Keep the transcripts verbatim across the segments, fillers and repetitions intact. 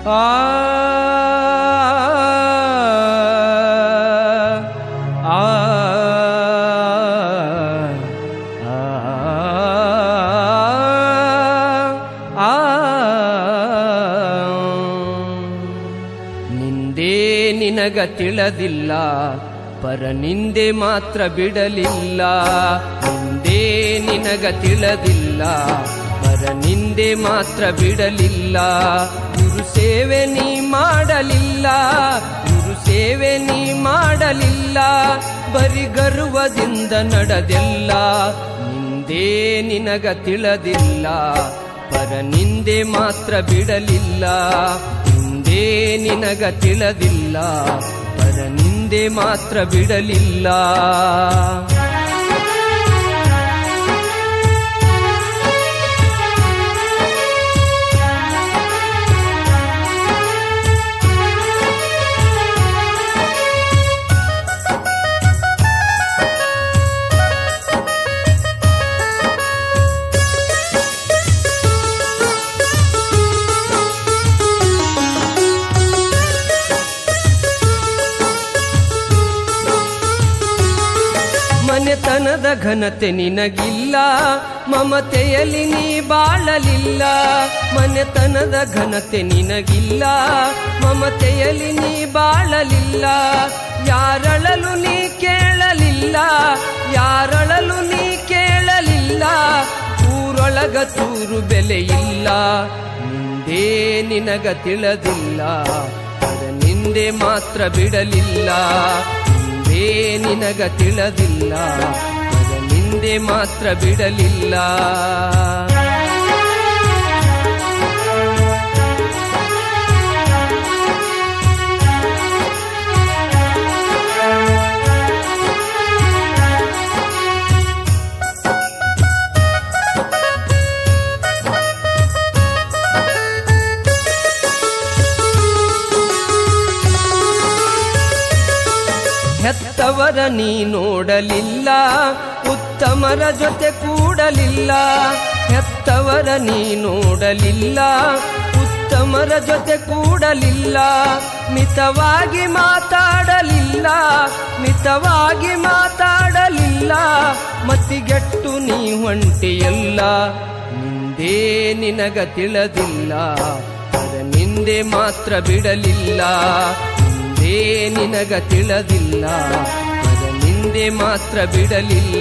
ಆ ಆ ನಿಂದೇ ನಿನಗ ತಿಳಿದಿಲ್ಲ, ಪರ ನಿಂದೆ ಮಾತ್ರ ಬಿಡಲಿಲ್ಲ. ನಿಂದೇ ನಿನಗ ತಿಳಿದಿಲ್ಲ, ಪರ ನಿಂದೆ ಮಾತ್ರ ಬಿಡಲಿಲ್ಲ. ಗುರು ಸೇವೆ ನೀ ಮಾಡಲಿಲ್ಲ, ಗುರು ಸೇವೆ ನೀ ಮಾಡಲಿಲ್ಲ. ಬರಿ ಗರ್ವದಿಂದ ನಡೆದೆಲ್ಲ. ನಿಂದೇ ನಿನಗ ತಿಳಿದಿಲ್ಲ, ಪರ ನಿಂದೆ ಮಾತ್ರ ಬಿಡಲಿಲ್ಲ. ನಿಂದೇ ನಿನಗ ತಿಳಿದಿಲ್ಲ, ಪರ ನಿಂದೆ ಮಾತ್ರ ಬಿಡಲಿಲ್ಲ. ಮನೆತನದ ಘನತೆ ನಿನಗಿಲ್ಲ, ಮಮತೆಯಲ್ಲಿ ನೀ ಬಾಳಲಿಲ್ಲ. ಮನೆತನದ ಘನತೆ ನಿನಗಿಲ್ಲ, ಮಮತೆಯಲ್ಲಿ ನೀ ಬಾಳಲಿಲ್ಲ. ಯಾರಳಲು ನೀ ಕೇಳಲಿಲ್ಲ, ಯಾರಳಲು ನೀ ಕೇಳಲಿಲ್ಲ. ಊರೊಳಗ ಚೂರು ಬೆಲೆಯಿಲ್ಲ. ನಿಂದೇ ನಿನಗ ತಿಳಿದಿಲ್ಲ, ಪರ ನಿಂದೆ ಮಾತ್ರ ಬಿಡಲಿಲ್ಲ. ನಿಂದೇ ನಿನಗ ತಿಳಿದಿಲ್ಲ, ಪರ ನಿಂದೆ ಮಾತ್ರ ಬಿಡಲಿಲ್ಲ. ಹೆತ್ತವರ ನೀ ನೋಡಲಿಲ್ಲ, ಉತ್ತಮರ ಜೊತೆ ಕೂಡಲಿಲ್ಲ. ಹೆತ್ತವರ ನೀ ನೋಡಲಿಲ್ಲ, ಉತ್ತಮರ ಜೊತೆ ಕೂಡಲಿಲ್ಲ. ಮಿತವಾಗಿ ಮಾತಾಡಲಿಲ್ಲ, ಮಿತವಾಗಿ ಮಾತಾಡಲಿಲ್ಲ. ಮತಿಗೆಟ್ಟು ನೀ ಹೊಂಟಿಯಲ್ಲ. ನಿಂದೇ ನಿನಗ ತಿಳಿದಿಲ್ಲ, ಪರ ನಿಂದೆ ಮಾತ್ರ ಬಿಡಲಿಲ್ಲ. ನಿಂದೇ ನಿನಗ ತಿಳಿದಿಲ್ಲ, ಪರ ನಿಂದೆ ಮಾತ್ರ ಬಿಡಲಿಲ್ಲ.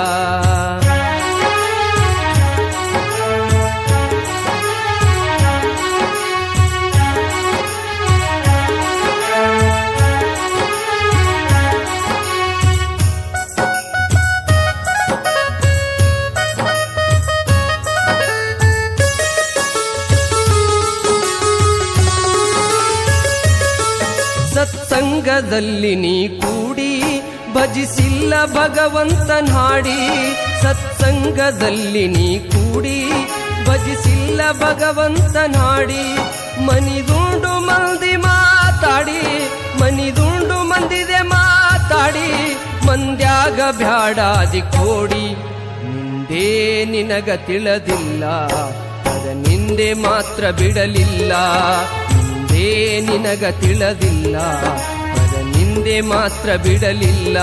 ಸತ್ಸಂಗದಲ್ಲಿ ನೀ ಕೂಡಿ ಭಜಿಸಿಲ್ಲ ಭಗವಂತನ ಹಾಡಿ. ಸತ್ಸಂಗದಲ್ಲಿ ನೀ ಕೂಡಿ ಭಜಿಸಿಲ್ಲ ಭಗವಂತನ ಹಾಡಿ. ಮನಿದುಂಡು ಮಂದಿ ಮಾತಾಡಿ, ಮನಿದುಂಡು ಮಂದಿದೆ ಮಾತಾಡಿ. ಮಂದ್ಯಾಗ ಬ್ಯಾಡಾದಿ ಕೋಡಿ. ನಿಂದೇ ನಿನಗ ತಿಳಿದಿಲ್ಲ, ಪರ ನಿಂದೆ ಮಾತ್ರ ಬಿಡಲಿಲ್ಲ. ನಿಂದೇ ನಿನಗ ತಿಳಿದಿಲ್ಲ, ಪರ ನಿಂದೆ ಮಾತ್ರ ಬಿಡಲಿಲ್ಲ.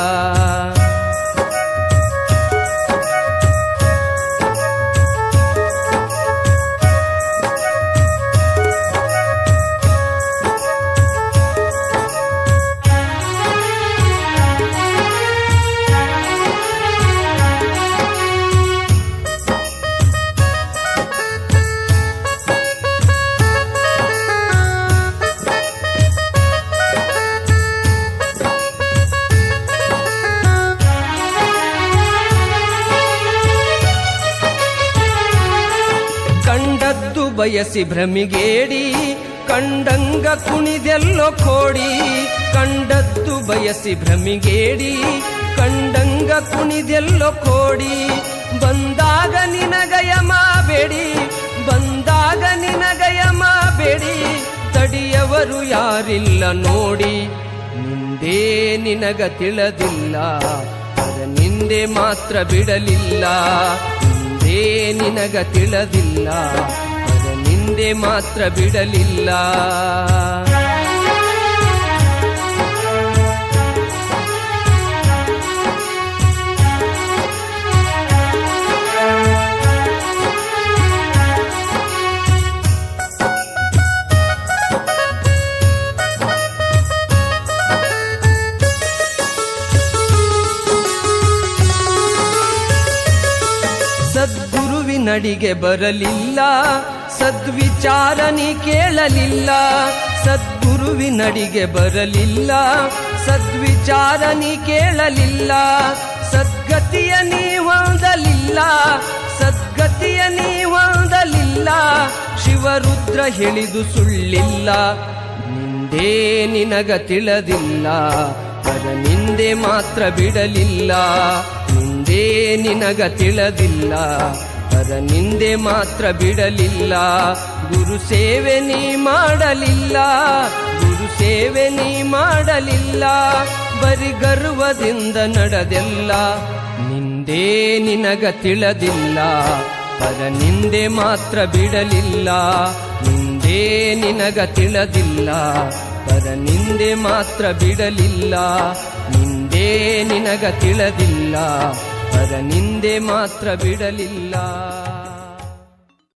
ಕಂಡದ್ದು ಬಯಸಿ ಭ್ರಮಿಗೇಡಿ, ಕಂಡಂಗ ಕುಣಿದೆಲ್ಲೋ ಕೋಡಿ. ಕಂಡದ್ದು ಬಯಸಿ ಭ್ರಮಿಗೇಡಿ, ಕಂಡಂಗ ಕುಣಿದೆಲ್ಲೋ ಕೋಡಿ. ಬಂದಾಗ ನಿನಗಯಮ ಬೇಡಿ, ಬಂದಾಗ ನಿನಗಯಮ ಬೇಡಿ. ತಡಿಯವರು ಯಾರಿಲ್ಲ ನೋಡಿ. ನಿಂದೇ ನಿನಗ ತಿಳಿದಿಲ್ಲ, ಪರ ನಿಂದೆ ಮಾತ್ರ ಬಿಡಲಿಲ್ಲ. ನಿಂದೇ ನಿನಗ ತಿಳಿದಿಲ್ಲ, ಪರ ನಿಂದೆ ನಿಂದೆ ಮಾತ್ರ ಬಿಡಲಿಲ್ಲ. ಸದ್ಗುರುವಿನಡಿಗೆ ಬರಲಿಲ್ಲ, ಸದ್ವಿಚಾರ ನೀ ಕೇಳಲಿಲ್ಲ. ಸದ್ಗುರುವಿನಡಿಗೆ ಬರಲಿಲ್ಲ, ಸದ್ವಿಚಾರ ನೀ ಕೇಳಲಿಲ್ಲ. ಸದ್ಗತಿಯ ನೀ ಹೊಂದಲಿಲ್ಲ, ಸದ್ಗತಿಯ ನೀ ಹೊಂದಲಿಲ್ಲ. ಶಿವರುದ್ರ ಹೇಳಿದು ಸುಳ್ಳಿಲ್ಲ, ನಿಂದೇ ನಿನಗ ತಿಳಿದಿಲ್ಲ. ಪರ ನಿಂದೆ ಮಾತ್ರ ಬಿಡಲಿಲ್ಲ, ನಿಂದೇ ನಿನಗ ತಿಳಿದಿಲ್ಲ. ಪರ ನಿಂದೆ ಮಾತ್ರ ಬಿಡಲಿಲ್ಲ. ಗುರು ಸೇವೆ ನೀ ಮಾಡಲಿಲ್ಲ, ಗುರು ಸೇವೆ ನೀ ಮಾಡಲಿಲ್ಲ. ಬರಿ ಗರ್ವದಿಂದ ನಡೆದೆಲ್ಲ, ನಿಂದೇ ನಿನಗ ತಿಳಿದಿಲ್ಲ. ಪರ ನಿಂದೆ ಮಾತ್ರ ಬಿಡಲಿಲ್ಲ, ನಿಂದೇ ನಿನಗ ತಿಳಿದಿಲ್ಲ. ಪರ ನಿಂದೆ ಮಾತ್ರ ಬಿಡಲಿಲ್ಲ, ನಿಂದೇ ನಿನಗ ತಿಳಿದಿಲ್ಲ. ಪರ ನಿಂದೆ ಮಾತ್ರ ಬಿಡಲಿಲ್ಲ.